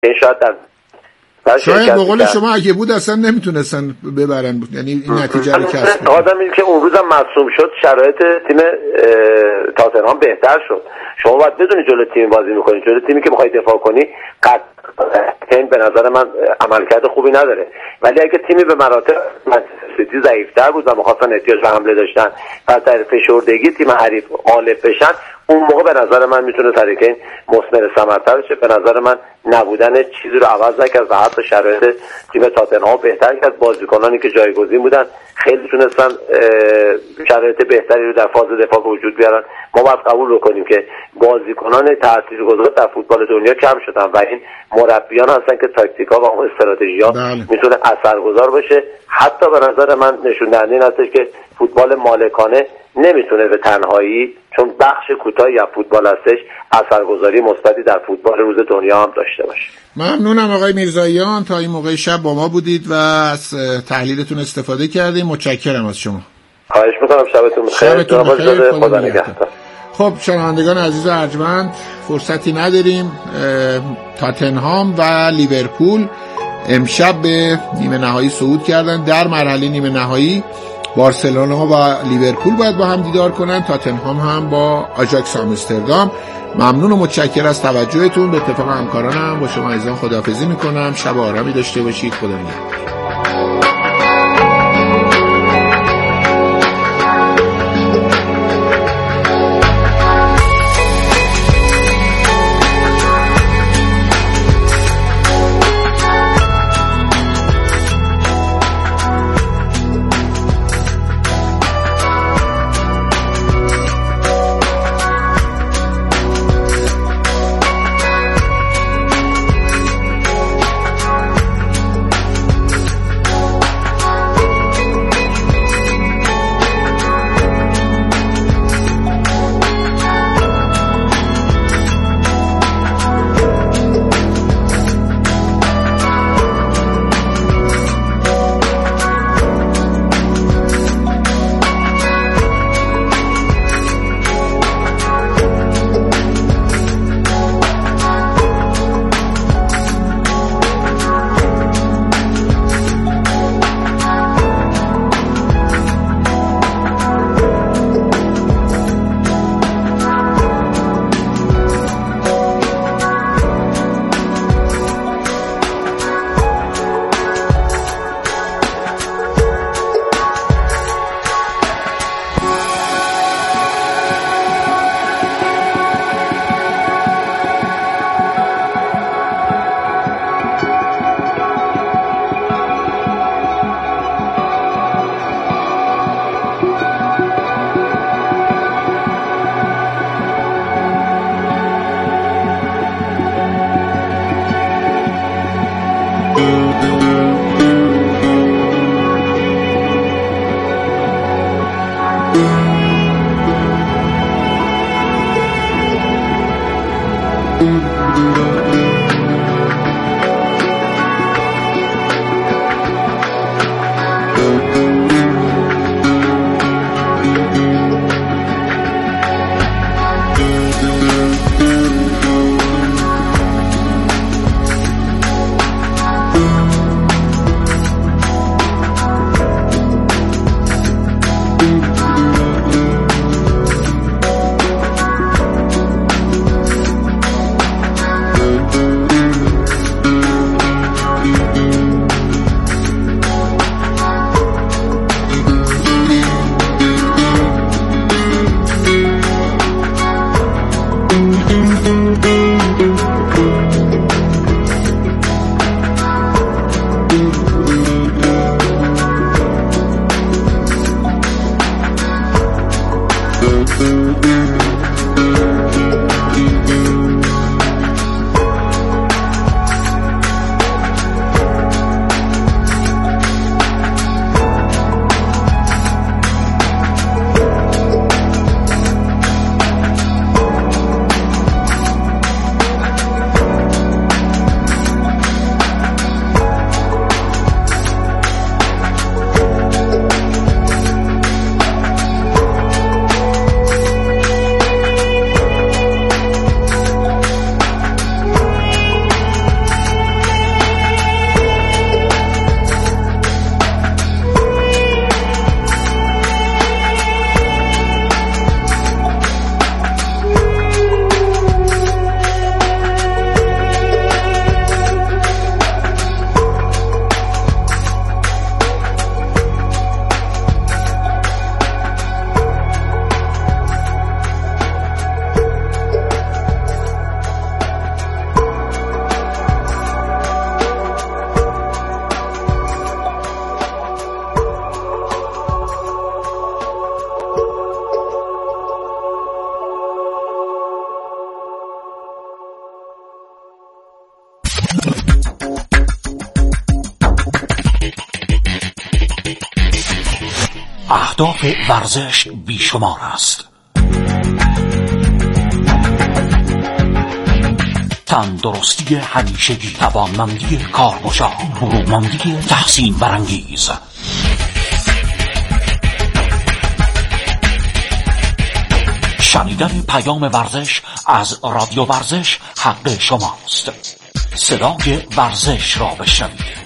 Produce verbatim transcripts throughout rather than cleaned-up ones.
این شاید در شاید به قول شما اگه بود اصلا نمیتونستن ببرن بود. یعنی این نتیجه رو کسب آدم این که اون روزم مصدوم شد شرایط تیم تاتنهام بهتر شد. شما باید بدونی جلو تیم بازی میکنی، جلو تیمی که میخوای دفاع کنی قطعا به نظر من عملکرد خوبی نداره، ولی اگه تیمی به مراتب سیتی ضعیف‌تر بود و می‌خواستن احتیاج به حمله داشتن و در فشردگی تیم حریف غالب بشن، اون موقع به نظر من میتونه تریکین مثمر ثمرتر بشه. به نظر من نبودن چیزی رو عوض نکرد و حتی شرایط تیم تاتنهام بهتر کرد. بازیکنانی که جایگزین بودن خیلی تونستن شرایط بهتری رو در فاز دفاع به وجود بیارن. ما باید قبول بکنیم که بازیکنان تاثیرگذار در فوتبال دنیا کم شدن و این مربیان هستن که تاکتیکا و اون استراتژی‌ها میتونه اثرگذار باشه. حتی به نظر من نشون دهنده این هستش که فوتبال مالکانه نمیتونه به تنهایی، چون بخش کوتاهی از فوتبال هستش، اثرگذاری مثبتی در فوتبال روز دنیا هم داشته باشه. ممنونم آقای میرزاییان، تا این موقع شب با ما بودید و از تحلیلتون استفاده کردیم. متشکرم از شما. خواهش میکنم. شبتون بخیر. خدا نگهدار. خب شنوندگان عزیز ارجمند، فرصتی نداریم. تاتنهام و لیورپول امشب به نیمه نهایی صعود کردن. در مرحله نیمه نهایی بارسلونا و لیورپول باید با هم دیدار کنن، تاتنهام هم با آژاکس آمستردام. ممنون و متشکر از توجهتون. به اتفاق همکارانم با شما عزیزان خداحافظی میکنم. شب آرامی داشته باشید. خدا نگهدار. اهداف ورزش بیشمار است. تندرستی همیشگی، توانمندی کارگزار، برومندی تحسین برانگیز. شنیدن پیام ورزش از رادیو ورزش حق شماست. صدای ورزش را بشنوید.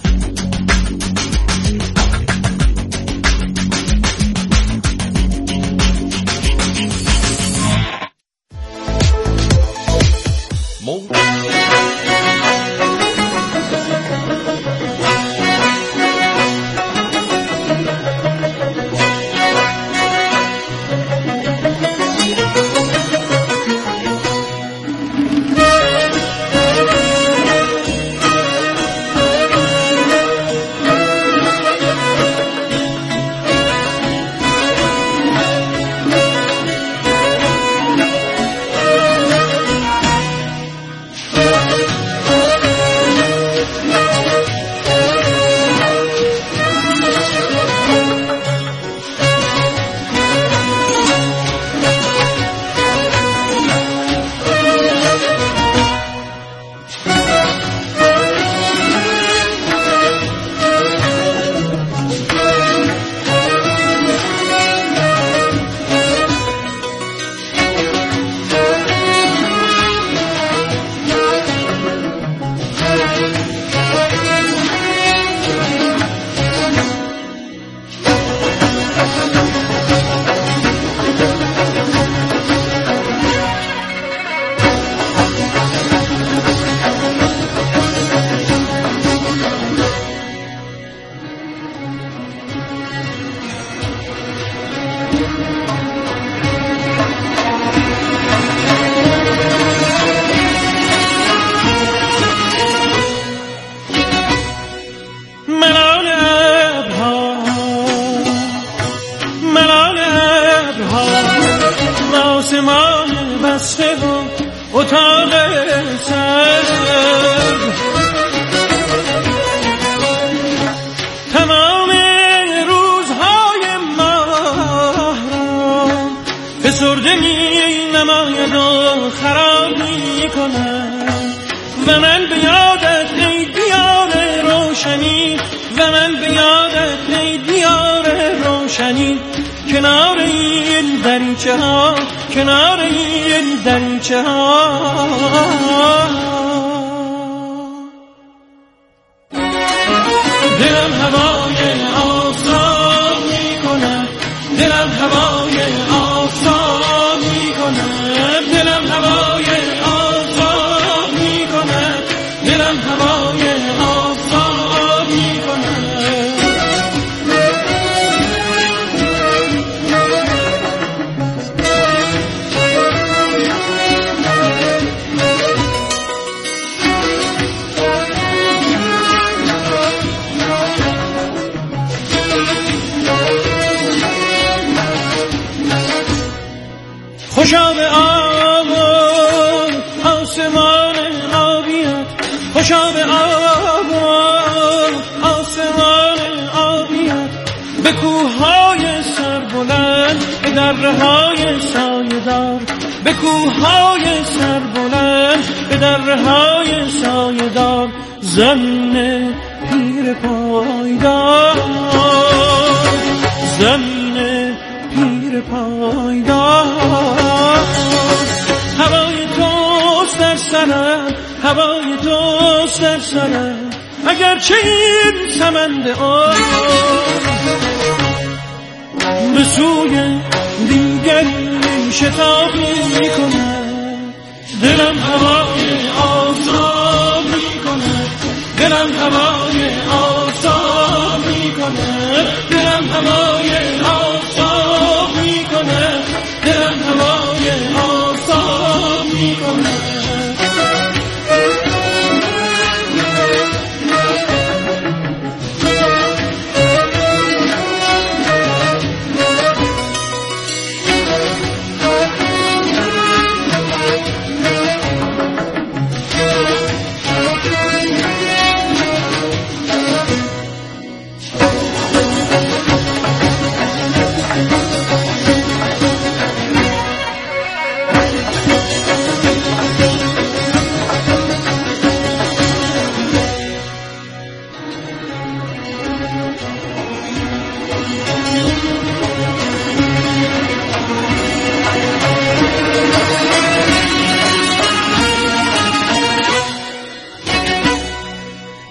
خوشا به آب و آسمان آبیت، خوشا به آب و آسمان آبیت، به کوههای سربلند، به دره‌های سایه‌دار، به کوههای سربلند، به دره‌های سایه‌دار، زن پیر پایدار، زن پیر پایدار. هوای توست در سرم، هوای توست در سرم، اگرچه این سمند آب به سوی دیگری شتاب می کند. دلم هوای آفتاب می کند، دلم هوای آفتاب می کند، دلم هوای آفتاب می کند، دلم هوای آفتاب می کند.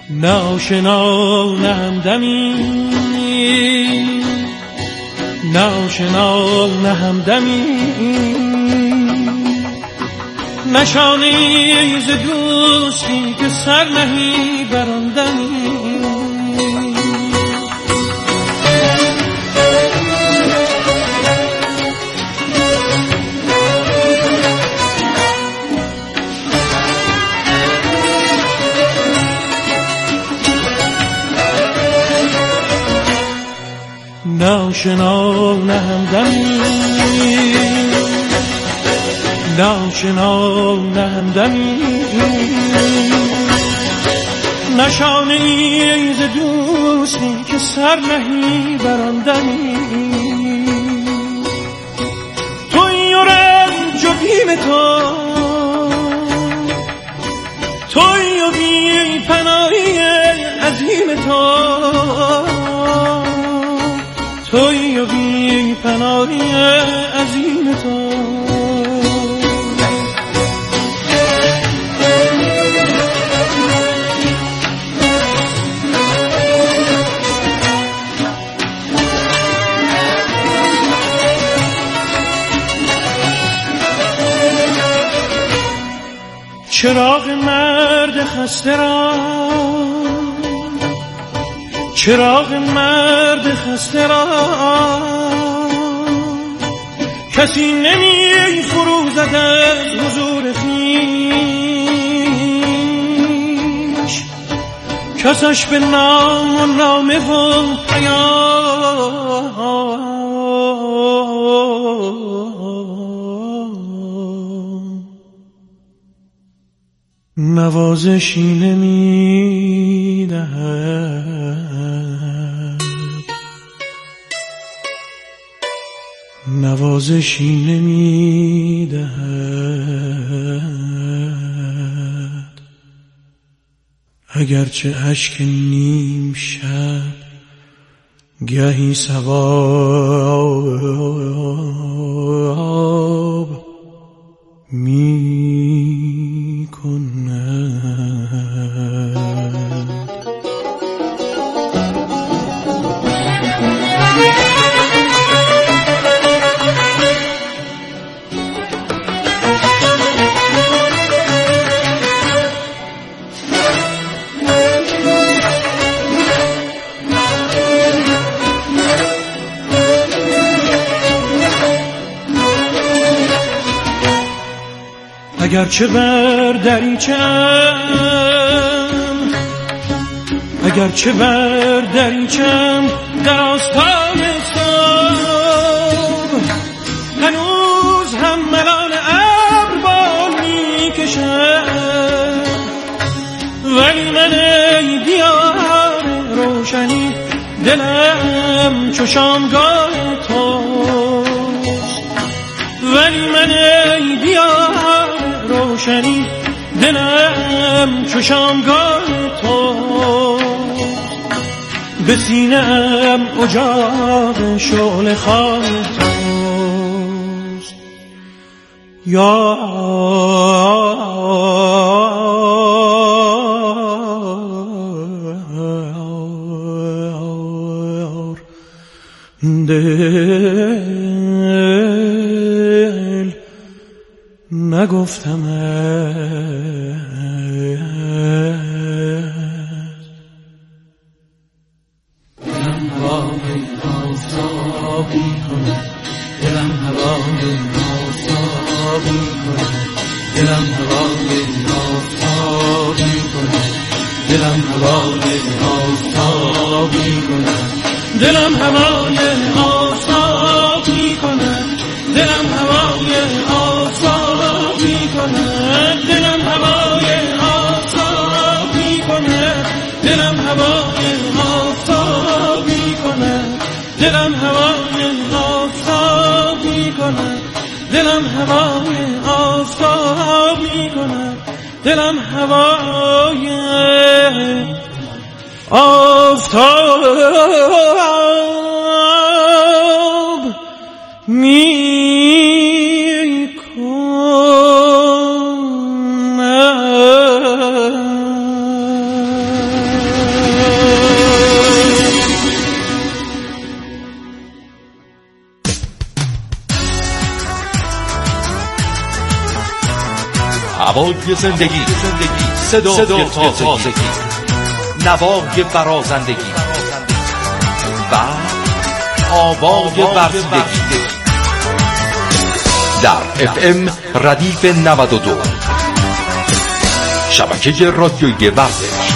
ناشنا نه همدمی ناشنا نه همدمی نشانی ز دوستی که سر نهی بر آن دمی ناشنا نه همدمی ناشنا نه همدمی نشانی ز دوستی که سر نهی بر آن دمی تویی و رنج و بیم تو تویی و بی پناهی عظیم تو تویی و بی پناهی عظیم تو چراغ مرد خسته را چراغ مرد خسته را کسی نمی فروزد از حضور خویش کسش به نام و نامه و پیام نوازشی نمی دهد نوازشی نمی دهد اگرچه اشک نیم شب گهی ثواب می کند اگرچه بر دریچم اگرچه بر دریچم در آستان صبح هنوز هم ملال ابر بال میکشم ولی من ای دیار روشنی دلم چو شامگاه توست ولی من ای دیار روشنی دلم چو شامگاه تو به سینه‌ام اجاق شعله خواهی توست یا دل نگفتم دلم هوای آفتابی کنه دلم هوای آفتابی کنه دلم هوای آفتابی کنه دلم هوای آفتابی کنه دلم هوای آفتابی کنه دلم هوای آفتابی کنه دلم هوای آفتابی کنه دلم هوای آفتابی کنه دلم هوای آفتابی کنه دلم هوای آفتابی کنه دلم هوای آفتاب می کنه صدای زندگی، صدای تازگی، نوای برازندگی و آوای ورزیدگی در اف ام ردیف نود و دو شبکه رادیویی ورزش.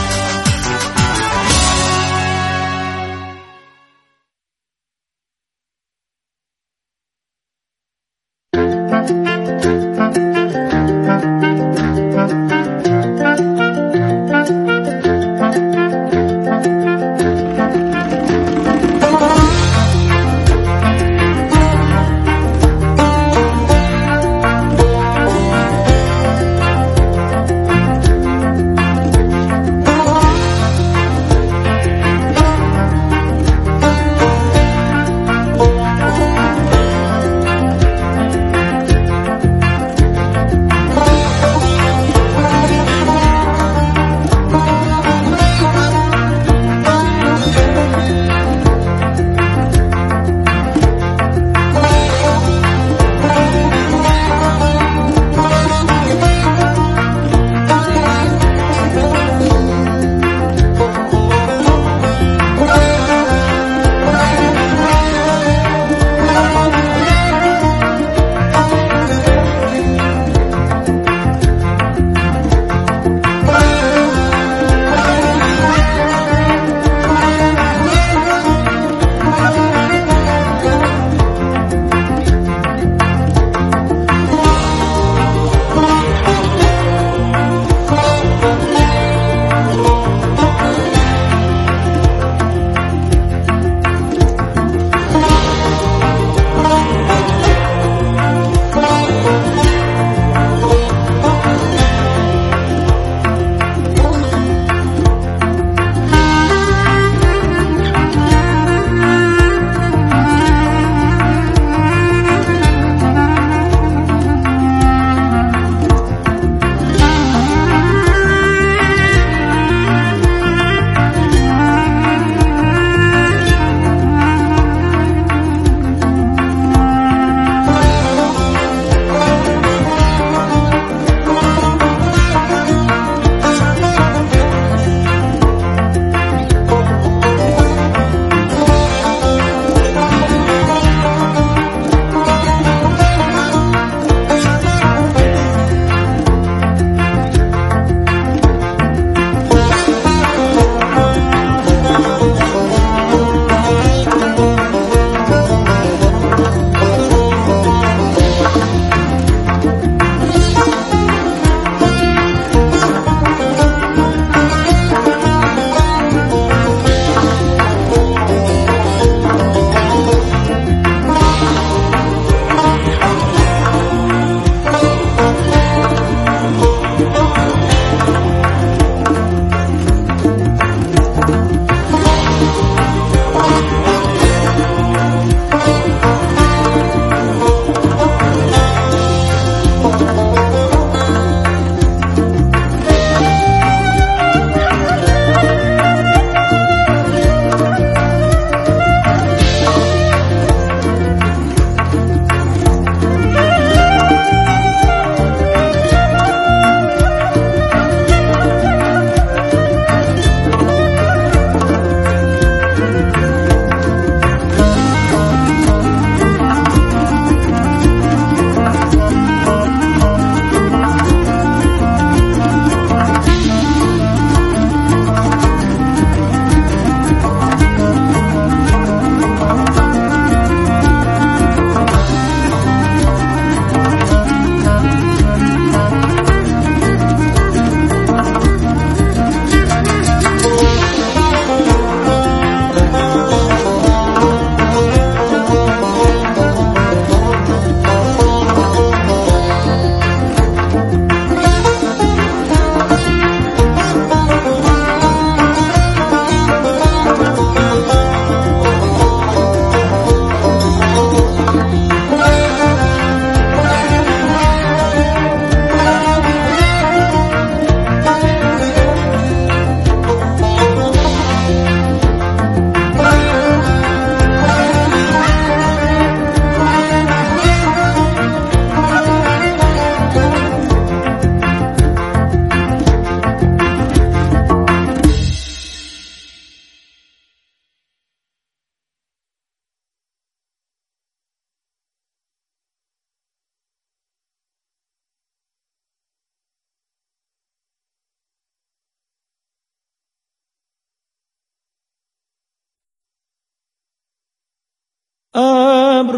ابر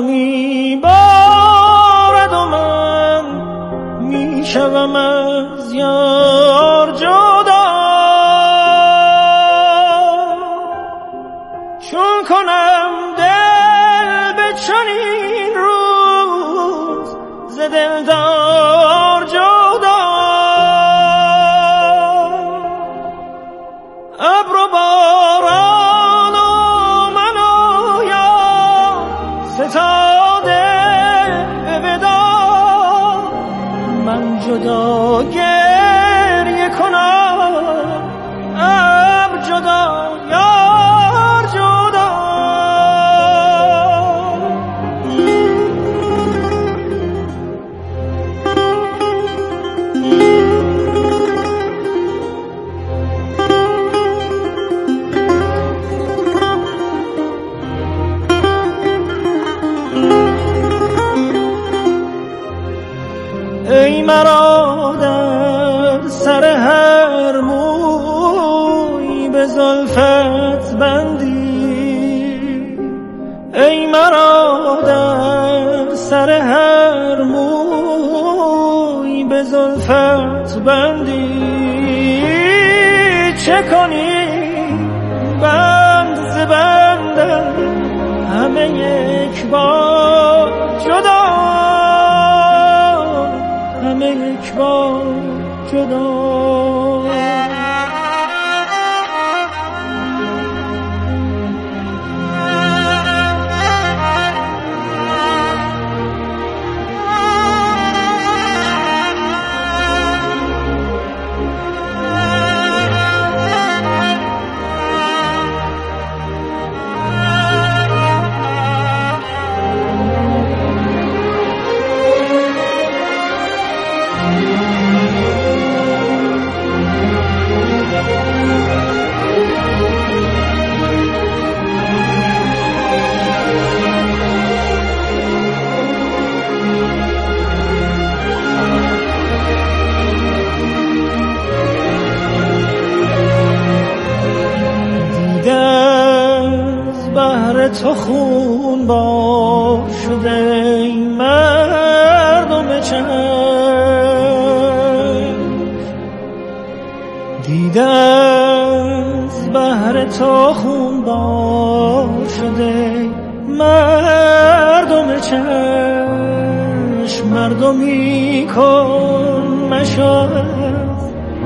میبارد و من میشوم از یار جدا، چون کنم دل به چنین روز ز دلدار جدا. ابر و باران و من و یار ستاده به ودا، من جدا گریه کنم ابر جدا یار جدا. ای مرا در سر هر موی به زلفت بندی، ای مرا در سر هر موی به زلفت بندی، چه کنی بند ز بندم همه یک بار جدا، همه یک بار جدا. تو خون بار شده ای مردم چشم، دیده از بحر تو خون بار شده مردم چشم، مردمی کن مشاهد،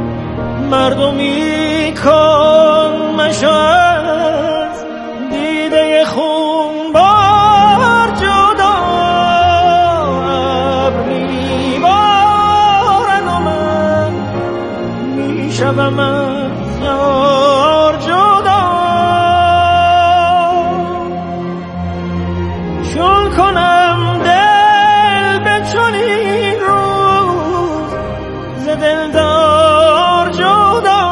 مردمی کن مشاهد، دیده خون بار جدا. ابر میبارد و من میشوم از یار جدا، چون کنم دل به چنین روز ز دلدار جدا.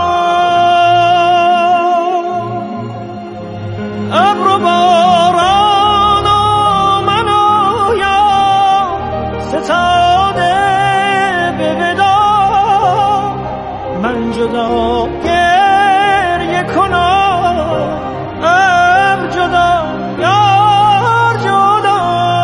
ابر و باران و من و یار ستاده به ودا، من جدا گریه کنم ابر جدا یار جدا.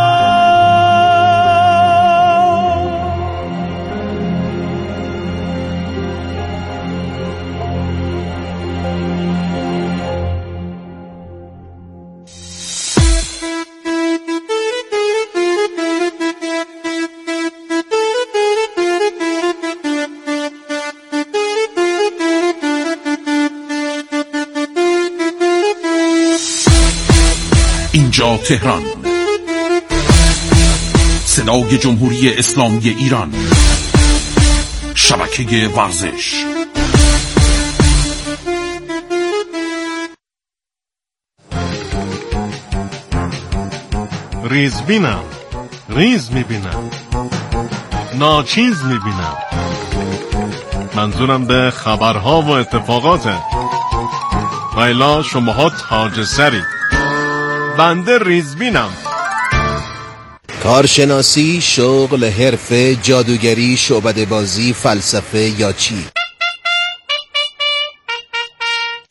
اینجا تهران، صدای جمهوری اسلامی ایران، شبکه ورزش. ریز بینم، ریز میبینم، ناچیز میبینم، منظورم به خبرها و اتفاقاته. ویلا شماها تاج سری، بنده ریزبینم. کارشناسی، شغل، حرفه، جادوگری، شعبده بازی، فلسفه یا چی؟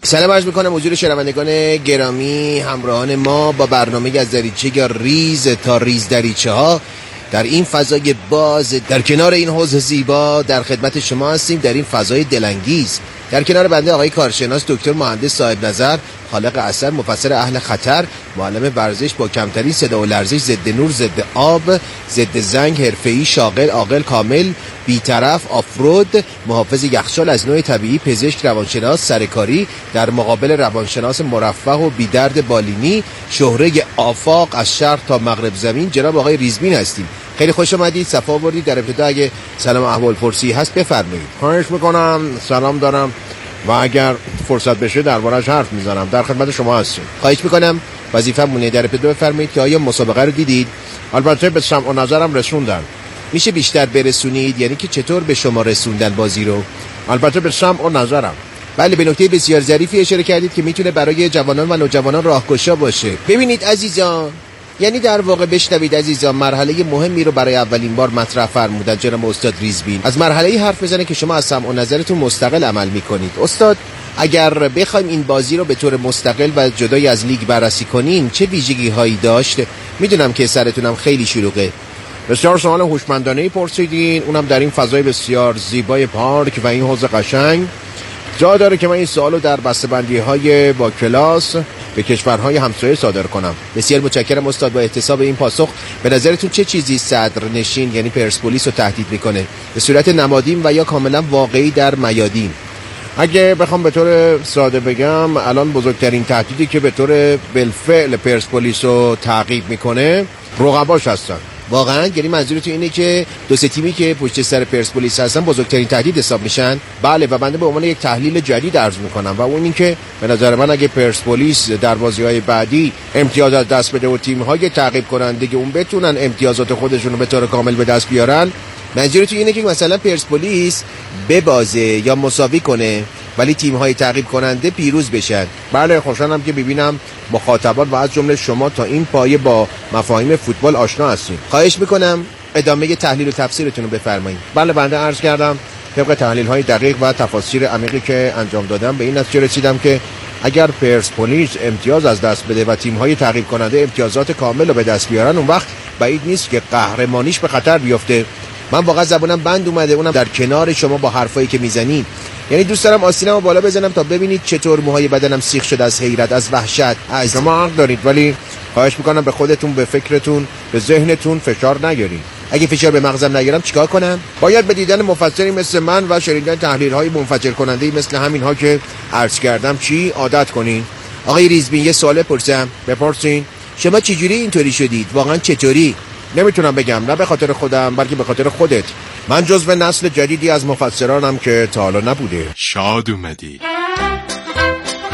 سلام عرض میکنم حضور شنوندگان گرامی، همراهان ما با برنامه از دریچه ریز تا ریز دریچه ها در این فضای باز، در کنار این حوض زیبا در خدمت شما هستیم. در این فضای دلانگیز در کنار بنده آقای کارشناس دکتر مهندس صاحب نظر، خالق اثر، مفسر اهل خطر، معلم ورزش با کمترین صدا و لرزش، ضد نور، ضد آب، ضد زنگ، حرفه‌ای، شاغل، عاقل، کامل، بی‌طرف، آفرود، محافظ یخچال از نوع طبیعی، پزشک، روانشناس، سرکاری، در مقابل روانشناس مرفه و بی‌درد بالینی، شهره آفاق از شرق تا مغرب زمین، جناب آقای ریزبین هستیم. خیلی خوش آمدید، صفا آوردید. در ابتدا اگه سلام احوال پرسی هست بفرمایید. خواهش میکنم. سلام دارم و اگر فرصت بشه دربارش حرف میزنم. در خدمت شما هستیم. خواهش میکنم. وظیفه‌مونه در ابتدا بفرمایید که آیا مسابقه رو دیدید؟ البته به سمع و نظرم رسوندن. میشه بیشتر برسونید؟ یعنی که چطور به شما رسوندن بازی رو؟ البته به سمع و نظرم. بله، به نکته بسیار ظریفی اشاره کردید که میتونه برای جوانان و نوجوانان راهگشا باشه. ببینید عزیزان، یعنی در واقع بشنوید عزیزان، مرحله مهمی رو برای اولین بار مطرح فرمودن جناب استاد ریزبین. از مرحله حرف بزنه که شما از سمع و نظرتون مستقل عمل میکنید. استاد، اگر بخوایم این بازی رو به طور مستقل و جدای از لیگ بررسی کنین چه ویژگی هایی داشت؟ میدونم که سرتونم خیلی شلوغه. بسیار سوال هوشمندانه‌ای پرسیدین، اونم در این فضای بسیار زیبای پارک و این حوض قشنگ. جا داره که من این سوالو در بسته‌بندی‌های با کلاس به کشورهای همسایه صادر کنم. بسیار متشکرم استاد. با احتساب این پاسخ، به نظرتون چه چیزی صدرنشین یعنی پرسپولیس رو تهدید میکنه؟ به صورت نمادین و یا کاملا واقعی در میادین؟ اگه بخوام به طور ساده بگم، الان بزرگترین تهدیدی که به طور بالفعل پرسپولیس رو تعقیب میکنه رقباش هستن. واقعا؟ یعنی منظورتون اینه که دو سه تیمی که پشت سر پرسپولیس هستن بزرگترین تهدید حساب میشن؟ بله، و بنده به عنوان یک تحلیل جدید عرض میکنم و اون این که به نظر من اگه پرسپولیس در بازی‌های بعدی امتیاز از دست بده و تیم‌های تعقیب کننده که اون بتونن امتیازات خودشون رو به طور کامل به دست بیارن. منظورتون اینه که مثلا پرسپولیس ببازه یا مساوی کنه ولی تیم‌های تعقیب کننده پیروز بشن؟ بله، خوشحالم که ببینم مخاطبان و از جمله شما تا این پایه با مفاهیم فوتبال آشنا هستید. خواهش میکنم ادامه تحلیل و تفسیرتون رو بفرمایید. بله، بنده عرض کردم طبق تحلیل‌های دقیق و تفاسیر عمیقی که انجام دادم به این نتیجه رسیدم که اگر پرسپولیس امتیاز از دست بده و تیم‌های تعقیب کننده امتیازات کامل رو به دست بیارن، اون وقت بعید نیست که قهرمانیش به خطر بیفته. من واقعا زبونم بند اومده، اونم در کنار شما با حرفایی که میزنید. یعنی دوست دارم آستینمو بالا بزنم تا ببینید چطور موهای بدنم سیخ شده از حیرت، از وحشت. از شما حق دارید، ولی خواهش میکنم به خودتون، به فکرتون، به ذهنتون فشار نگیرید. اگه فشار به مغزم نگیرم چیکار کنم؟ باید به دیدن مفسری مثل من و شنیدن تحلیل‌های منفجر کننده مثل همین‌ها که عرض کردم چی عادت کنین. آقای ریزبین، یه سوال پرسم. بپرسین. شما چجوری اینطوری شدید؟ واقعا چطوری؟ نمیتونم بگم، نه به خاطر خودم بلکه به خاطر خودت. من جزو نسل جدیدی از مفسرانم که تا حالا نبوده. شاد اومدی.